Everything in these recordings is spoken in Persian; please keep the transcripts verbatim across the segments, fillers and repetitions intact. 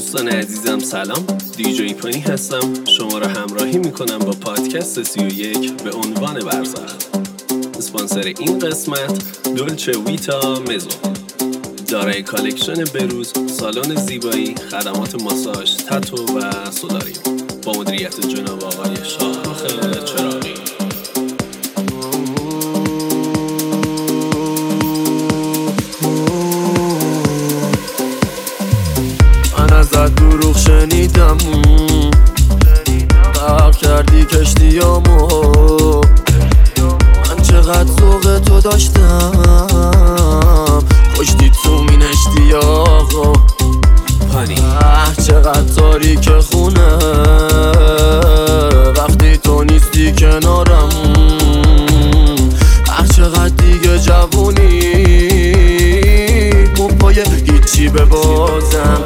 دوستان عزیزم سلام، دیجی پانی هستم. شما را همراهی میکنم با پادکست سی و یک به عنوان برزخ. اسپانسر این قسمت دولچه ویتا مزو، دارای کالکشن بروز، سالن زیبایی، خدمات ماساژ، تتو و سولاریوم با مدیریت جناب آقای شاهرخ چراغی. من ازت دروغ شنیدم، غرق کردی کشتیامو. من چقدر ذوق تو داشتم، کشتی تو مین اشتیاقو. اه چقدر تاریک خونه وقتی تو نیستی کنارم. اه چقدر دیگه جوونی مو پای هیچی ببازم.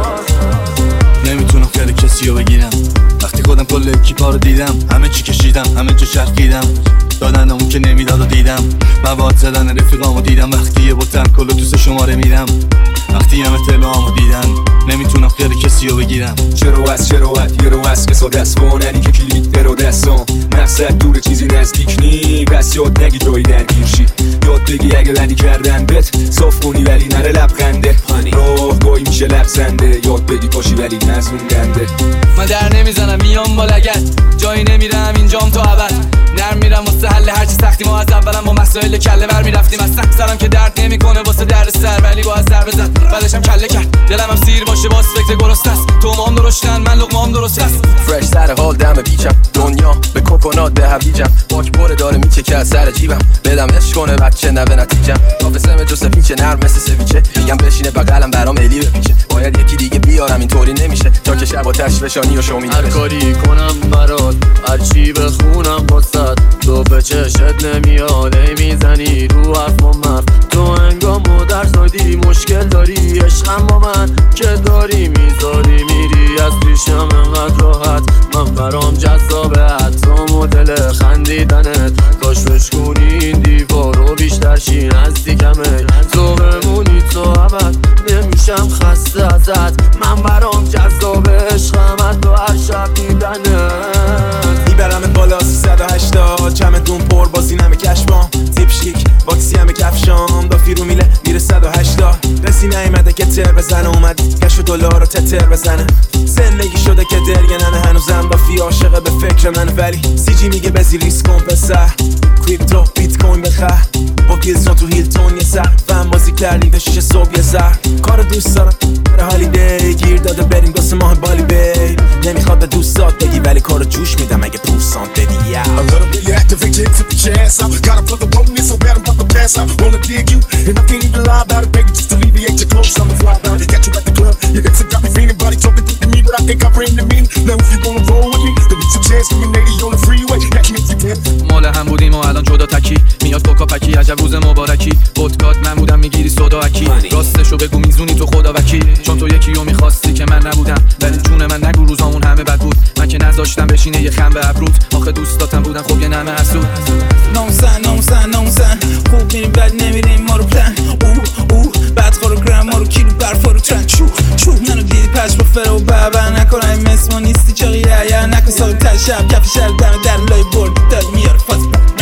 نمیتونم خیلی کسی رو بگیرم وقتی خودم کل اکیپا رو دیدم. همه چی کشیدم، همه جا چرخیدم، دادن اون که نمیداد و دیدم. مواد زدن رفیقامو دیدم وقتی یه بوتن کلو توس شماره میدم. وقتی همه تلوامو دیدن نمیتونم خیلی کسی رو بگیرم. چرا وست چرا وست یه رو وست کسا دست واننی که کلید درو دستان. مقصد دور چیزی نزدیک نی، پس یاد نگی جایی درگیر شی. یاد بگی اگه لنی کردن بت صاف کنی ولی نره لبخنده. راه گاهی میشه لبزنده، یاد بگی پاشی ولی نزون گنده. من در نمیزنم میام با لگت، جایی نمیرم اینجام تا ابد. نرم میرم واسه حل هرچی سختی. ما از اولم با مسائل کله بر میرفتیم، از سخت سرم که درد نمیکنه واسه درد سر، ولی با از ضربه زد بعدشم کله کرد. دلم هم سیر باشه باز فکر گرست است. تو مام درشتن من لقمام درست است. فرش سر حال دم بیچم، دنیا به کوکونات به هویجم. باک بره داره میچکه از سر جیبم، بدم عشق کنه بچه نوه نتیجم. نافسه جو سفیچه نرم مثل سویچه، میگم بشینه بغلم برام الی بپیچه. باید یکی دیگه بیارم اینطوری نمیشه تا که شب و تشوشانی و شومی. هر کاری کنم برات، هر چی بخونم واسات، تو به چشت نمیاد ای میزنی رو حرف و مرف. تو انگامو در زادی مشکل داری، عشقم با من که داری میذاری میری از پیشم انقدر راحت. من برام جذابه حتی مدل خندیدنت، کاش بشکونی این دیوارو بیشتر شی نزدیکمه. تو بمونی تو ابد نمیشم خسته ازت، من برام جذابه عشقم حتی هر شب دیدنت. میبرم بالا سیصد و هشتاد، چمدون پر بازی نمه کشبام. تیپ شیک باکسی همه کفشام، دافی رو میله میره صد و هشتاد. رسی نیمده که تر بزنه، اومد کشف دلار رو تتر بزنه. زندگی شده که درگننه، هنوزم دافی عاشقه به فکر من، ولی سی جی میگه بزی ریسک کن پسر. کریپتو بیت کوین بخر با گیلزون تو هیلتون یه سر. فهم بازی کردیم به شیشه صبح یه زر. کارو دوست دارم بره هالیدی، گیر داده بریم دوست ماه بالی بی. نمیخواد به دوستات بگی ولی کارو جوش میدم اگه پوسان بدی. A little bit activated, tip the chance out. Gotta put the bone in so bad I'm about to pass out. Wanna dig you, and I can't even lie about it, baby. Just alleviate your clothes, I'ma fly about it. Got you at the club, your hips have got me feeling. Body talking to me, but I think I bring the mean. Now if you wanna roll with me, then it's a chance for you, lady, on the freeway. Catch me if you can. مال هم بودیم و الان جدا تکی، میاد کوکا پکی عجب روز مبارکی. ودکات من بودم میگیری سودا اکی، راستشو بگو میزونی تو خدا وکیل. چون تو یکی رو میخواستی که من نبودم، ولی جون من نگو روزامون همه بد بود. من که نذاشتم بشینه یه خم به ابروت، آخه دوستاتم بودن خب یه نمه حسود. نامزن نامزن نامزن خوب میریم بد نمیریم ما رو پلن. اوه اوه بعد خورو گرم ما رو کیلو برفا رو ترن. چو چو منو دیدی پش با فرا و بابا نکن این مثل ما نیستی چاقی یا نکن ساقی تر شب کف شهر دم در لای برد داد میاره فاز.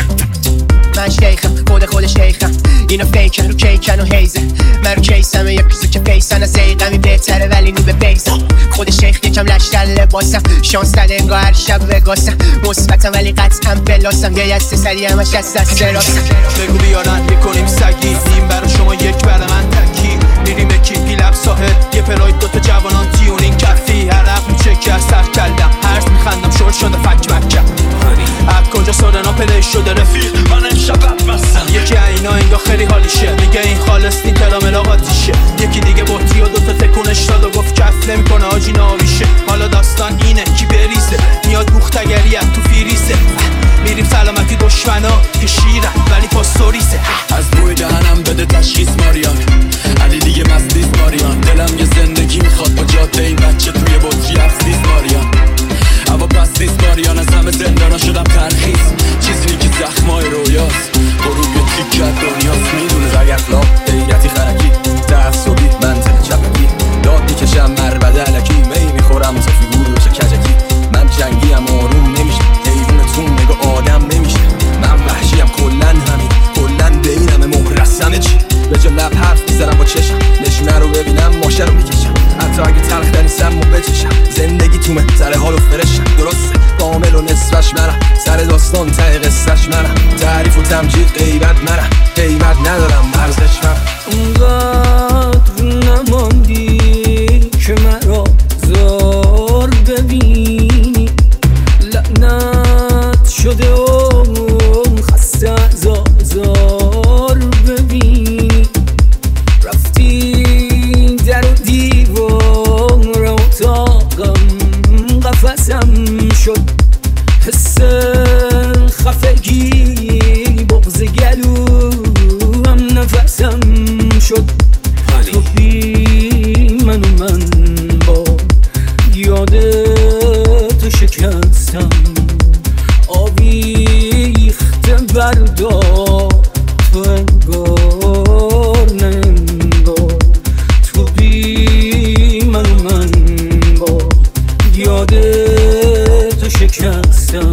من شیخم خود خود شیخم، اینا فیکن رو کیکن و هیزه. من رو کیسمه یک پیزو که فیسن، از ایقمی بهتره ولی نو به بیزم. خود شیخ یکم لشتر لباسم، شانس داده انگاه هر شب وگاسم. مثبتم ولی قطعا بلاسم، یه یسته سری همش از دست راستم. بگو بیارن میکنیم سگی، این برا شما یک بر من تکی. میریم به کیپی لب ساحل، یه پراید دوتا جوانان تیونین کفی. عرق میچکی از سر کلدم، هرز میخندم شورت شده فک مکم. اب کجا سورنا پلی شده رفیق من امشب بدمستم. یکی اینا انگاه خیلی حالیشه، میگه این خالص نی ترامل آقاتیشه. یکی دیگه بطی و دوتا تکونش داد و گفت کف نمیکنه آجی ناویشه. حالا داستان اینه کی بریزه، میاد بوختگری تو فیریزه. میریم سلامتی دشمنا که شیرن ولی پاستوریزه. از بوی دهنم بده تشخیص ماریان، علی سر حال و فرشم درسته کامل و نصفش منم سر داستان ته قصهش منم تعریف و تمجید غیبت منم قیمت ندارم ارزش منم اونقدر نماندی که مرا زار ببینی لعنت شده و خسته ازار ببینی رفتی در و دیوار اتاقم قفسم شد حس خفگی بغض گلوم نفسم شد تو بی من و من با یاد تو شکستم آویخته بردار تو انگار ننگار تو بی من و من با یاد تو شکستم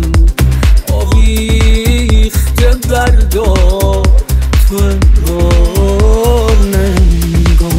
آویخته بردار تو انگار ننگار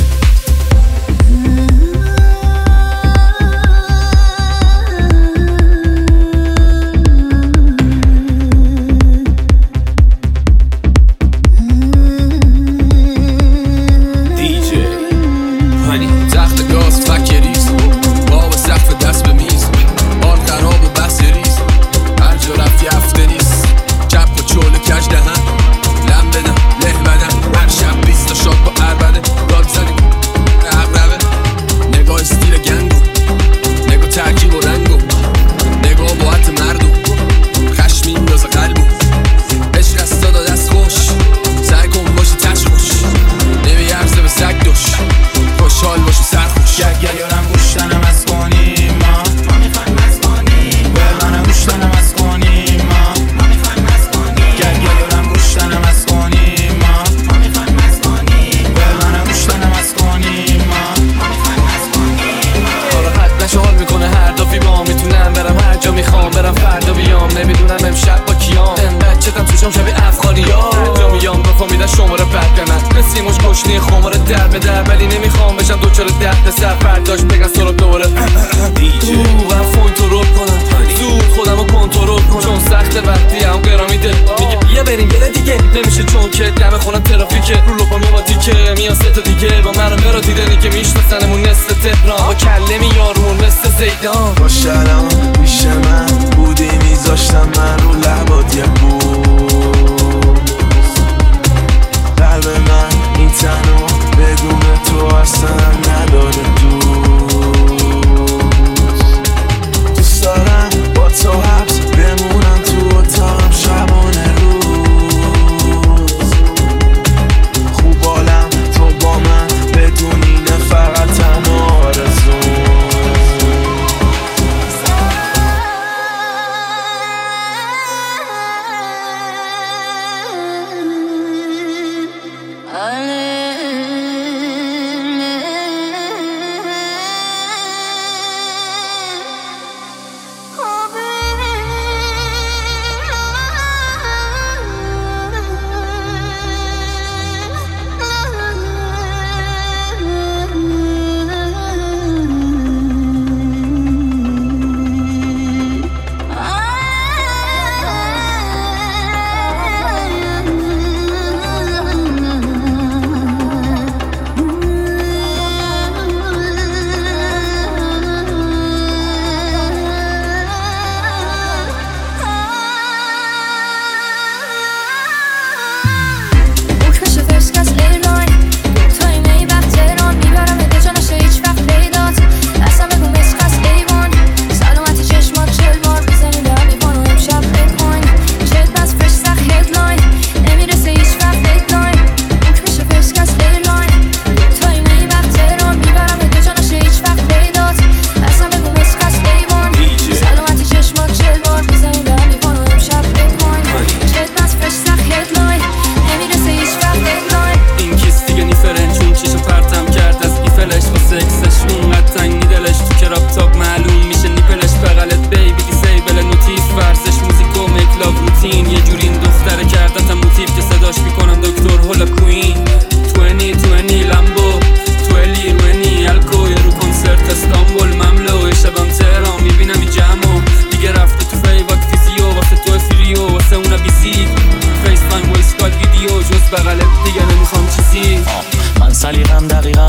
تخت گاز فکریز باب سقف دست به میز آن خراب و بحث ریز هر جا رفتی هفته نیست چپ و چول کج دهن لم بدم له بدم هر شب بیست تا شاد با عربده داد زنی عقربه نگاه استیل گنگو نگاه ترکیب و رنگو نگاه با حت مردو خشم میندازه قلبو عشق از دادا دست خوش سعی کن باشی تش خوش نمی عرضه به سگ دوش خوشحال باشی سرخوش گرگر یارم گوشتنم از کنیم ما ما میخوایم از کنیم برمانم گوشتنم از کنیم ما ما میخوایم از کنیم گرگر یارم گوشتنم از کنیم ما ما میخوایم از کنیم برمانم گوشتنم از کنیم ما ما میخوایم از کنیم حالا حد نشه حال میکنه هر دافی با میتونم برم هر جا میخوام برم فردا بیام نمیدونم امشب با کیام این بچه‌تم توشم شبیه افغانیا هر جا میام با میدن شماره بد به من مثل موش گشنی خماره در به در ولی نمیخوام بشم دوچار درد سر فرداش بگن سر دوباره تو غفون تو رو کنم زود خودم رو کنترل کنم چون سخت وقتی هم گرامی دل میگه بیا بریم بره دیگه نمیشه چون که دم خونم ترافیکه رو لپام یه با دیگه میان سه تا دیگه با من رو مرا دیدنی که میشناسنمون نصف تهران با کله میارمون مثل زیدان با شرم پیش من بودی میذاشتم من رو لبات یه بود قلب من این تنو بدون تو اصلا نداره دوست دوست دارم با تو حبس بمونم تو اتاقم شبانه روز خوب حالم تو با من بدون اینه فقط تنها آرزو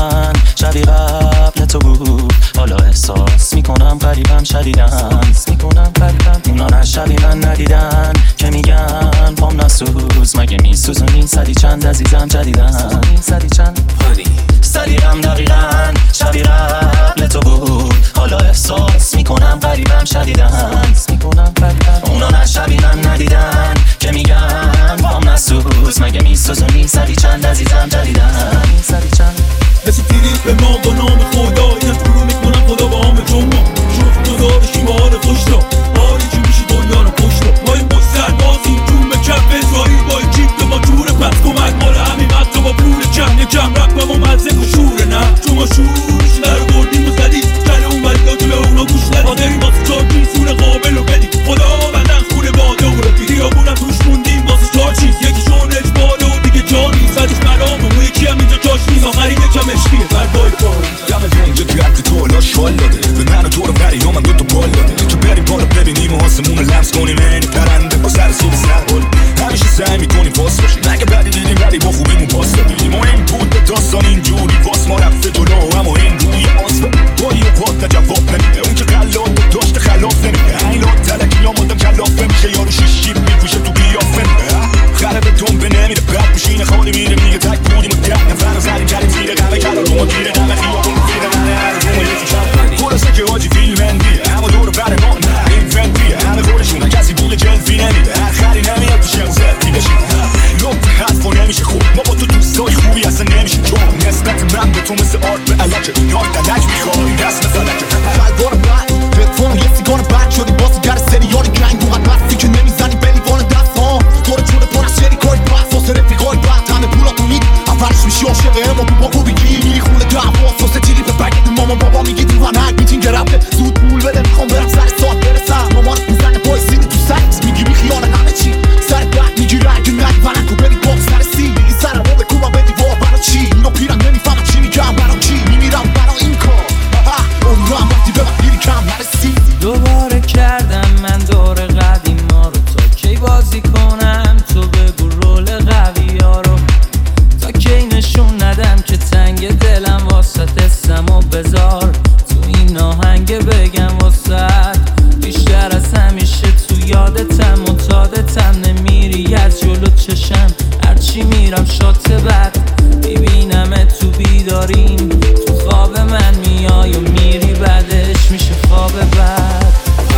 ندیدن شبی قبل تو بود حالا احساس میکنم قریبم شدیدن میکنم قریبم اونا نه شبی من ندیدن که میگن پام نسوز مگه میسوزونی صدی چند عزیزم جدیدن صدی چند پانی صدیقم دقیقا شبی قبل تو بود حالا احساس میکنم قریبم شدیدن میکنم قریبم اونا نه شبی من ندیدن که میگن پام نسوز مگه میسوزونی صدی چند عزیزم جدیدن صدی چند رسیدید به ما با نام خدا اینم شروع میکنم خدا با همه جمعه شوخ گذارشی با حال خوش را آریجی میشی دنیا رو پشت را ما این مستر بازیم جون به کف بزاری با این جیب به ما جوره پس کمک مال همین مطلب با پول کم یکم رک به ما مزه و شوره نه شما شورش در بردیم و زدید جل اون ولیداتو به اونا گوش ندید ما داریم واسه چار سور قابل و بدید خدا بدن خونه باده و رفی خیابونم توش موندیم واسه چار چیز یکیشون اجباله و دیگه جانی زدش مرام و یکی هم اینجا جاش نیست آخرین یکم عشقیه بردای کار دم رنج درد تو لاش شال داده به من و تو رو پری من دو تا بال داده تو بریم بالا ببینیم و آسمون رو لمس کنیم اینی پرنده با سر صبح سر بال همیشه سعی میکنیم پاس باشیم اگه بدی دیدیم ولی با خوبیمون پاس دادیم ما این بود به داستان اینجوری واس ما رفته جلو اما این روی آسفه بایی و پات جواب نمیده اون که قلات داشته خلاف نمیده این لات تلکی یا مادم کلاف نمیشه یارو شیش جیب میپوشه تو قیافه خرب دنبه نمیره بعد میشینه خالی میره میگه تک بودیم و ده نفر زنی کردیم زیر قمه کلا رو ما گیره قمه خیابون زیر قمه عرضه ما یکی شب خلاصه که حاجی فیلمندیه اما دور بر ما نه این فندیه همه خورشونه کسی بول جلفی نمیده آخری نمیاد تو شم زدی بشید لب حرفا نمیشه خوب ما با تو دوستای خوبی اصلا نمیشه چون نسبت من به تو مثل آرد به علکه یاد دلک میخوای دست فلکه خلوار بعد تلفن یه سیگار بعد شدی باز گر سریال گنگ و حرفی که نمیزنی بلیوان دست ها دور جون پر از شریکای بحث واسه رفیقای بعد همه پولاتو میدی اولش میشی عاشق اما با خوبی گیری خونه دعوا واسه تیری به بگید ماما بابا میگی دیوانک میتینگ رفته زود پول بده میخوام برم سر ساعت برسم مامان میزنه پای سینی تو سرت میگی بی خیال همه چی سر بعد میگی رنگ نگیونک و بری باز سر سی میگی سر رو بکوبم به دیوار برا چی اینو پیرن نمیفهمم چی میگم برا کی میمیرم برا این کار اون رو هم وقتی به من گیری کم نرسی دوباره کردم من دور قدیما رو تا کی بازی کنم تو بگو رول قوی ها رو تا کی نشون ندم که تنگ دلم واسط اسم و بذار تو این آهنگ بگم واسط بیشتر از همیشه تو یادتم و تادتم نمیری از جلو چشم هرچی میرم شات بد میبینم تو بیداریم تو خواب من میای و میری بعدش میشه خواب بد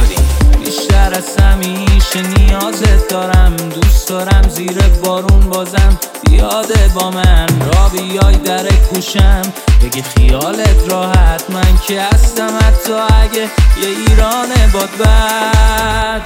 بیشتر از همیشه نیازت دارم دوست دارم زیر بارون بازم بیاده با من را بیای در گوشم بگی خیالت راحت من که هستم حتی اگه یه ایران باد بد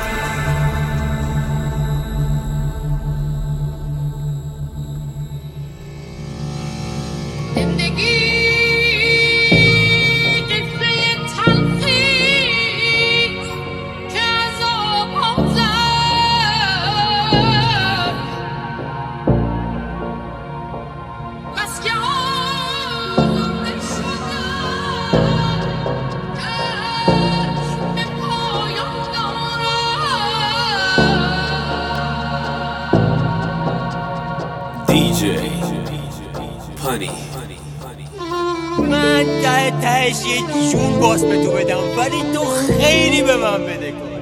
من ته تهش یه جون باز به تو بدم ولی تو خیلی به من بده کن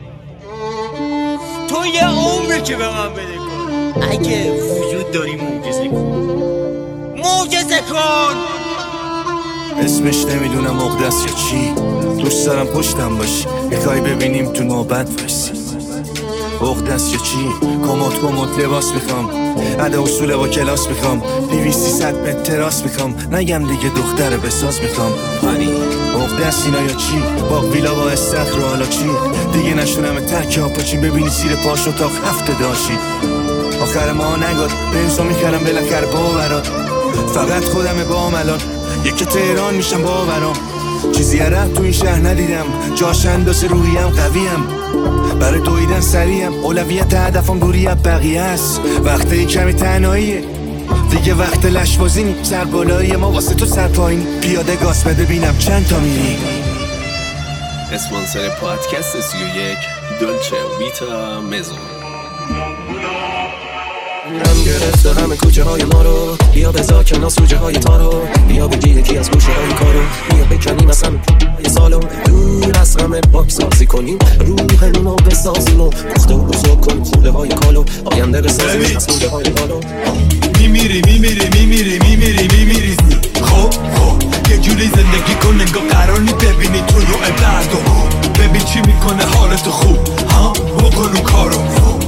تو یه عمره که به من بده کن اگه وجود داری معجزه کن معجزه کن اسمش نمیدونم مقدس یا چی دوست دارم پشتم باشی میخوای ببینیم تو نوبت وایسی مقدس یا چی کموت کموت لباس میخوام عده اصول با کلاس میخوام دویستی صد متر تراس میخوام نگم دیگه دختر بساز میخوام پانی مقدس اینا یا چی باق ویلا با استخر و حالا چی دیگه نشونم ترک ها پاچین ببینی سیر پاش اتاق هفته داشی آخر ما نگاد بنزو میخرم بالاخره باورات فقط خودم با الان یکی تهران میشم باورام چیزی عرب تو این شهر ندیدم جاش اندازه روحیم قویم برای دویدن سریم اولویت هدفم دوری از بقیه است وقتی کمی تنهاییه دیگه وقت لشبازی نی سر بالایی ما واسه تو سر پایین پیاده گاز بده بینم چند تا میری اسپانسر پادکست سی و یک دولچه ویتا مزون هم گرفته همه کوچه های ما رو، بیا بزا کنار سوجه های تارو، بیا بگی یکی از گوشه های کارو، بیا بکنیم از همه یه سالو، دور از همه باک سازی کنیم، روحمون رو بسازیم و پخته و بزرگ کنیم خوله های کالو، آینده بسازیم از نوده های بالو. میمیری میمیری میمیری میمیری میمیری خب خب یه جوری زندگی کن انگار قرار نی ببینی تو رو ابردو، ببین چی میکنه حالتو خوب ها، بکن اون کارو،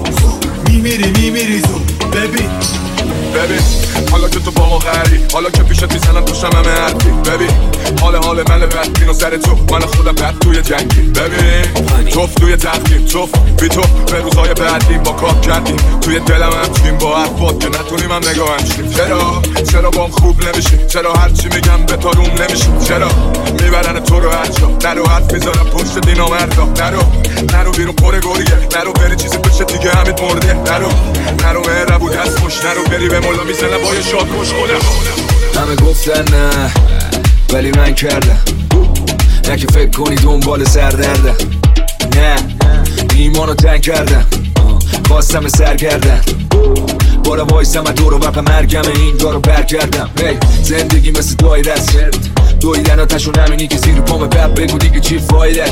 میمیری میمیری زود ببین ببین حالا که تو با ما غری، حالا که پیشت میزنم توشم همه حرفی، ببین حال حال من بد بینو سر تو، من خودم بد توی جنگی، ببین توف توی تخمیم، توف بی تو به روزهای بعدیم با کار کردیم، توی دلم هم تویم با حرفات که نتونیم هم نگاه همشیم، چرا چرا بام خوب نمیشیم، چرا هرچی میگم به تا روم نمیشیم، چرا میبرن تو رو هر جا، نرو حرف میزنم پشت دینا مردا، نرو نرو بیرون پر گوریه، نرو بری چیزی بشه دیگه همت مرده، نرو نرو مهربون دست خوش، نرو بری به مولا میزنم با یه شاد خوش خودم. همه گفتن نه ولی من کردم، نه که فکر کنی دنبال سردردم، نه ایمانو تنگ کردم، خواستم سر کردم، بارا وایسم از دور و بپ مرگم این دارو بر کردم. hey, زندگی مثل دایره است، دویدن آتشون همینی که زیر پام بب بگو دیگه چی فایدش،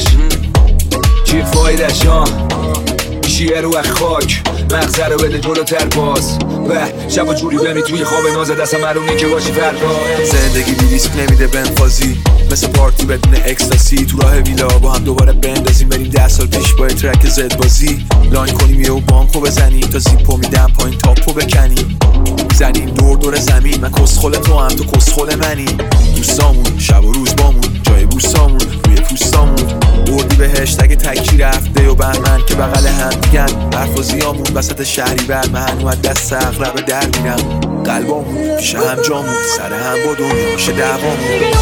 چی فایدش ها، میشی رو اخ خاک مغزه رو بده جلوتر باز، به شب و جوری بمی توی خواب ناز دستم مرونی که باشی فردا. زندگی بی ریسک نمیده بنفازی، مثل پارتی بدون اکستاسی، تو راه ویلا با هم دوباره بندازیم بریم ده سال پیش با ترک زد بازی، لاین کنیم یه و بانکو بزنیم تا زیپو میدم پایین تاپو بکنیم، زنیم دور دور زمین، من کسخل تو هم تو کسخل منی، دوستامون شب و روز بامون جای بوسامون روی پوستامون، بردی بهشت اگه تکی رفته و بهمن که بغل هم دیگن، حرفازیامون وسط شهری بر من و دست اغرب در میرم، قلبامون پیش هم جامون سر هم با دنیا میشه دوامون.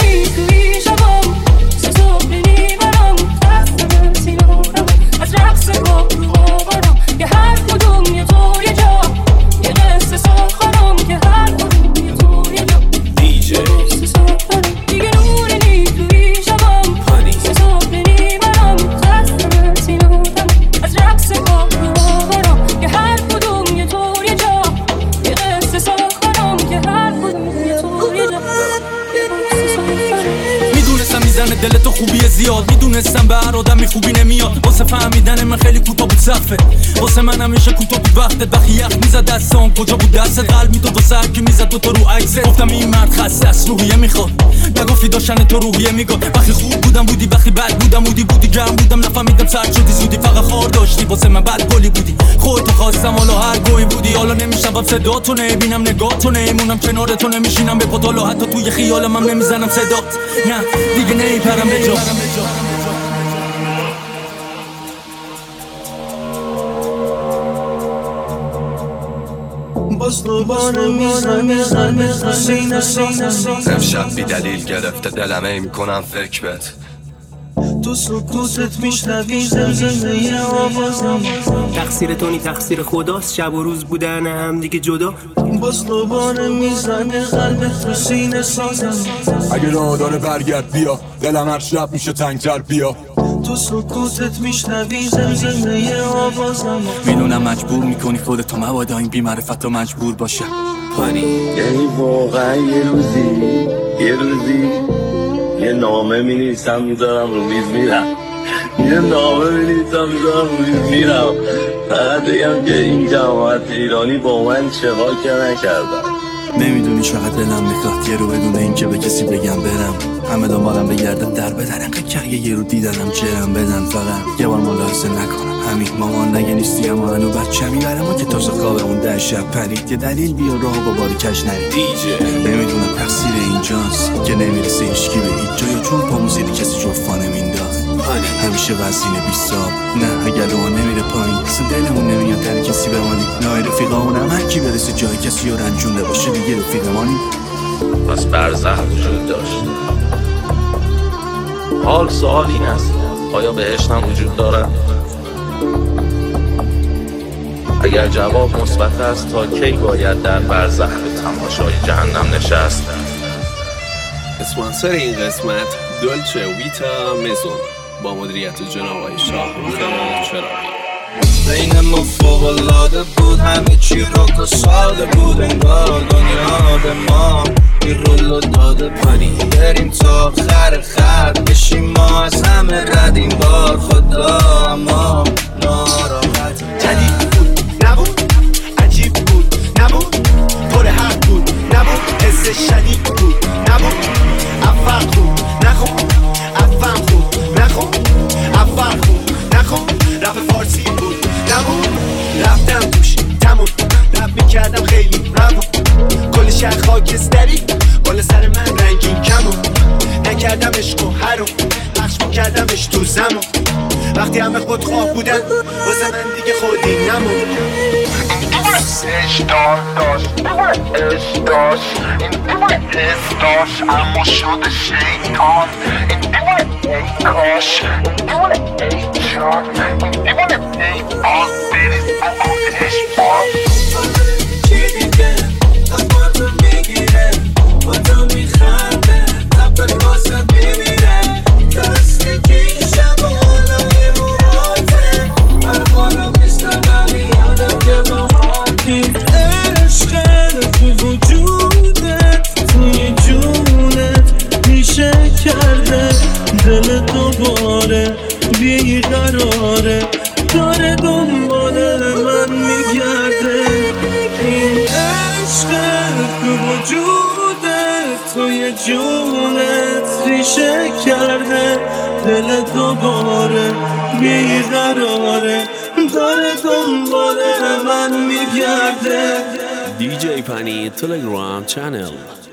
از رقص با رو آورم که هر کدوم یه تو یه جا، یه قصه ساخرم که هر کدوم یه تو یه جا، دیجی قصه ساخرم دیگه نوری نی توی شبام، حساب نمیبرم خسته سینارم، از رقص با رو آورم که هر کدوم یه تو یه جا، یه قصه ساخرم که هر کدوم یه تو یه جا، یه قصه ساخرم. میدونستم میزنه دلتو خوبی زیاد، میدونستم به هر آدمی خوبی نمیاد، واسه فهمیدن من خیلی کوتاه بود سقفه، واسه من همیشه کوتاه بود وقتت، وقتی یخ میزد دستام کجا بود دستت، قلب میداد واسه هر کی میزد دوتا رو عکست، گفتم این مرد خسته است روحیه میخواد، نگفتی داشتن تو روحیه میگاد، وقتی خوب بودم بودی وقتی بد بودم بودی بودی گرم بودم نفهمیدم سرد شدی زودی، فقط خار داشتی واسه من بد گلی بودی، خودتو خواستم حالا هر گوی بودی، حالا نمیشم صدا تو نمیبینم نگاه تو نمیمونم کنار تو نمیشینم به پاتالا، حتی توی خیالم هم نمیزنم صدات، نه دیگه نمیپرم به جا. امشب بی دلیل گرفته دلم ای میکنم فکر بد، تو سکوتت میشنوی زمزمه آوازم، تقصیر تو نی تقصیر خداست، شب و روز بودن هم دیگه جدا، باز دوباره میزنه قلبت تو سینه سازم، اگه راه داره برگرد بیا، دلم هر شب میشه تنگتر بیا، تو سکوتت میشنوی زمزمه آوازم، میدونم مجبور میکنی خودتو مبادا این بی‌معرفت رو مجبور باشه، یعنی واقعا یه روزی یه روزی یه نامه می‌نویسم میذارم رو میز میرم، یه نامه می‌نویسم میذارم رو میز میرم، فقط بگم که این جماعت ایرانی با من چقدر که نکردن. نمیدونی چقدر دلم میخواد یه رو بدون این که به کسی بگم برم، همه دنبالم بگردن در بدن، انقدر که یه رو دیدنم جرم بدن، فقط یه بار ملاحظه نکنم همین مامان نگه نیستی اما منو بچه میبره ما که تازه خوابمون در شب پرید، یه دلیل بیا راه با باری کش نرید، نمیدونم تقصیر اینجاست که نمیرسه هیچکی به هیچ جا، یا چون پامو زیدی کسی جفا نمینداخت، همیشه وزینه بیستاب، نه اگر رو نمیره پایین اصلا دلمون نمیاد در کسی بمانی، نه رفیقامون هم هرکی برسه جای کسی رو رنجونده باشه دیگه رفیقمانی. پس برزخ وجود داشت. حال سوال این است آیا بهشت هم وجود دارد؟ اگر جواب مثبت است تا کی باید در برزخ به تماشای جهنم نشست؟ اسپانسر این قسمت دولچه ویتا مزون با مدیریت جناب آقای شاهرخ چراغی. بین ما فوق‌العاده بود، همه چی رک و ساده بود، انگار دنیا به ما این رولو داده. پانی بریم تا آخر خط بشیم ما از همه رد این بار خدا، اما ناراحت. جدید بود نبود، عجیب بود نبود، پر حق بود نبود، حس شدید بود نبود. اول خوب نخون، اول خوب نخون، اول خوب نخون. رپ فارسی بود نبود، رفتم توش تموم، رپ میکردم خیلی روون. کل شهر خاکستری بالا سر من رنگین کمون. نکردم عشق و حروم، پخش میکردمش تو زمان. وقتی همه خودخواه بودن واسه من دیگه خودی نمون. اشتار داشت اش داشت این دیوونه حس داشت اما شده شیطان. این دیوونه ای کاش، این دیوونه ای جان، این دیوونه ای باز بریز بکنش باز. چی دیگه از با تو میگیره، با تو میخنده، تبت واسه میمیره. دستی که شبانه موراته من خواهم میستم یادم که با این عشق تو وجودت، توی جونت میشه کرده دل دوباره بیقراره، داره دنبال من میگرده. این عشق تو وجودت، توی جونت ریشه کرده دل دوباره بیقراره، داره دنبال من میگرده. دی جی پنی تلگرام چنل.